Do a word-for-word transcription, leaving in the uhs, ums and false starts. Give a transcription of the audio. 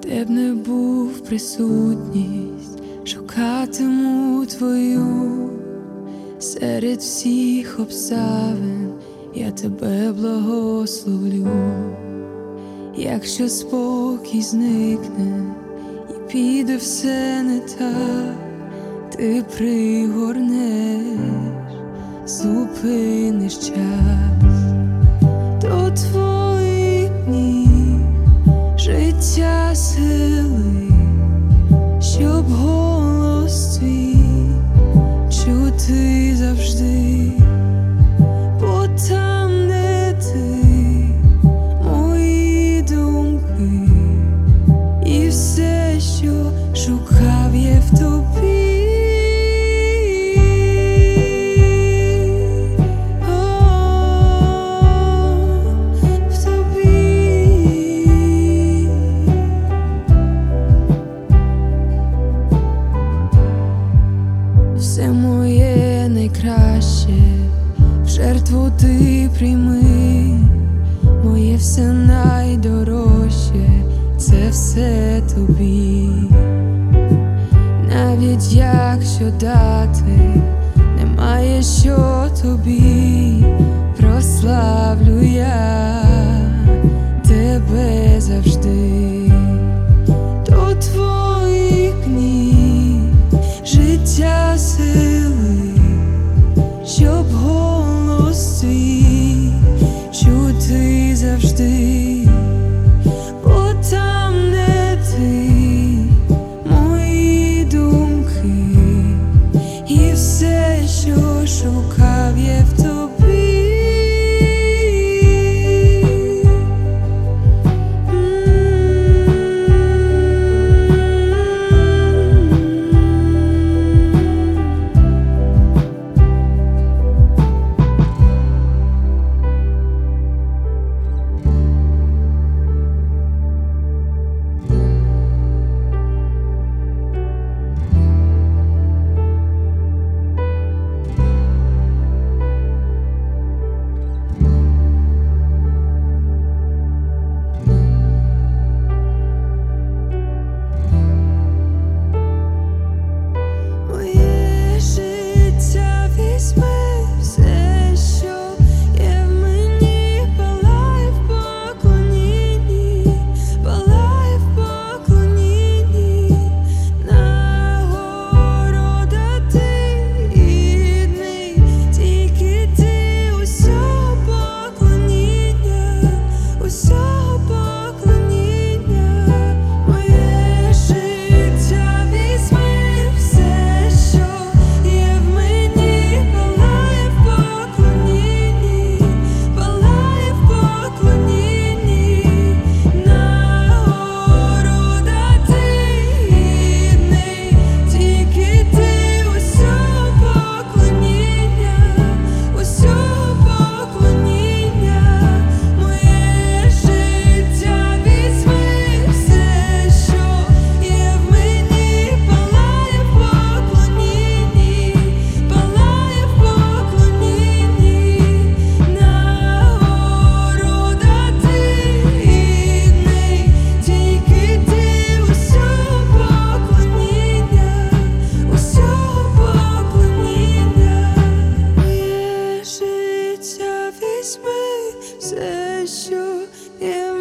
де б не був присутність, шукатиму твою серед всіх обставин, я тебе благословлю. Якщо спокій зникне і піде все не так, ти пригорнеш, зупиниш час. До твоїх ніг життя сили, щоб голос твій чути завжди, бо там, де ти, мої думки, і все, що шукав, є в тобі. Все моє найкраще в жертву ти прийми, моє все найдорожче, це все тобі. Навіть якщо дати немає що тобі, прославлю я тебе завжди. До твоїх ніг життя сили, щоб голос твій чути завжди, бо там, де ти, мої думки, і все, що шукав, є в тобі. Все, що є